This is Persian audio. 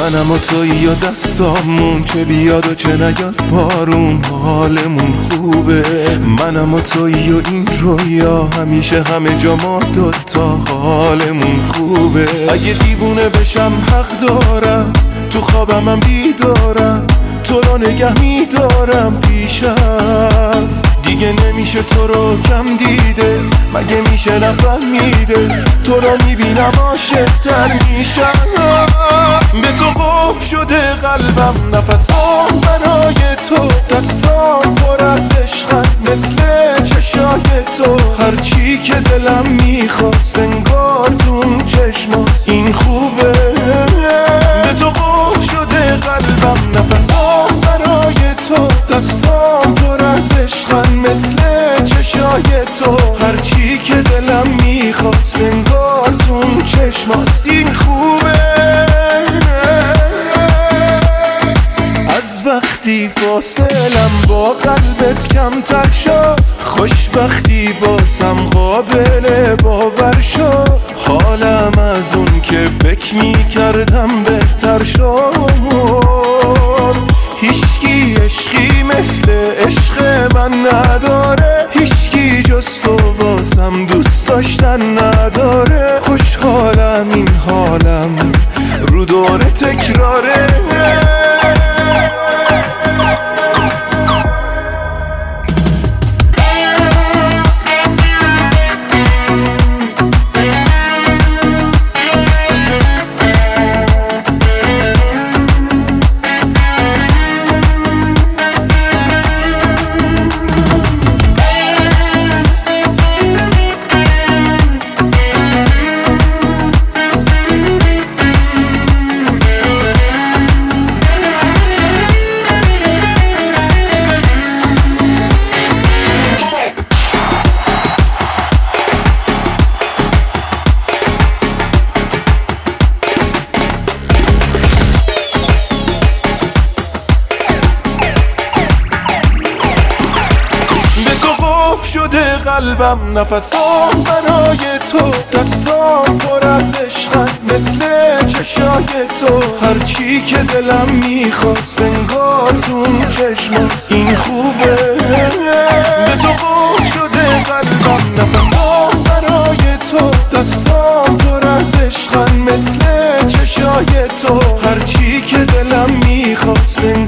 منم و تویی یا دستامون که بیاد و چه نیاد بارون حالمون خوبه. منم و تویی و این رویا همیشه همه جا ما دوتا حالمون خوبه. اگه دیوونه بشم حق دارم تو خوابم بیدارم تو رو نگه میدارم پیشم. دیگه نمیشه تو رو کم دیده مگه میشه نفهمیده تو رو میبینم عاشق‌تر میشم. به تو قفل شده قلبم نفسام برای تو دستام پر از عشقن مثل چشای تو. هرچی که دلم میخواست انگار تو اون چشمات این خوبه. به تو قفل شده قلبم نفسام برای تو دستام پر از عشقن مثل چشای تو. هرچی که دلم میخواست انگار تو اون چشمات این خوبه. از وقتی فاصلم با قلبت کمتر شد خوشبختی واسم قابل باور شد. حالم از اون که فکر میکردم بهتر شد. هیچکی عشقی مثل عشق من نداره هیچکی جز تو واسم دوست داشتن نداره. خوشحالم این حالم رو دور تکراره. شده قلبم نفسام برای تو دستام پر از عشقن مثل چشای تو. هرچی که دلم میخواست انگار تو اون چشمات این خوبه. به تو قفل شده قلبم نفسام برای تو دستام پر از عشقن مثل چشای تو. هرچی که دلم میخواست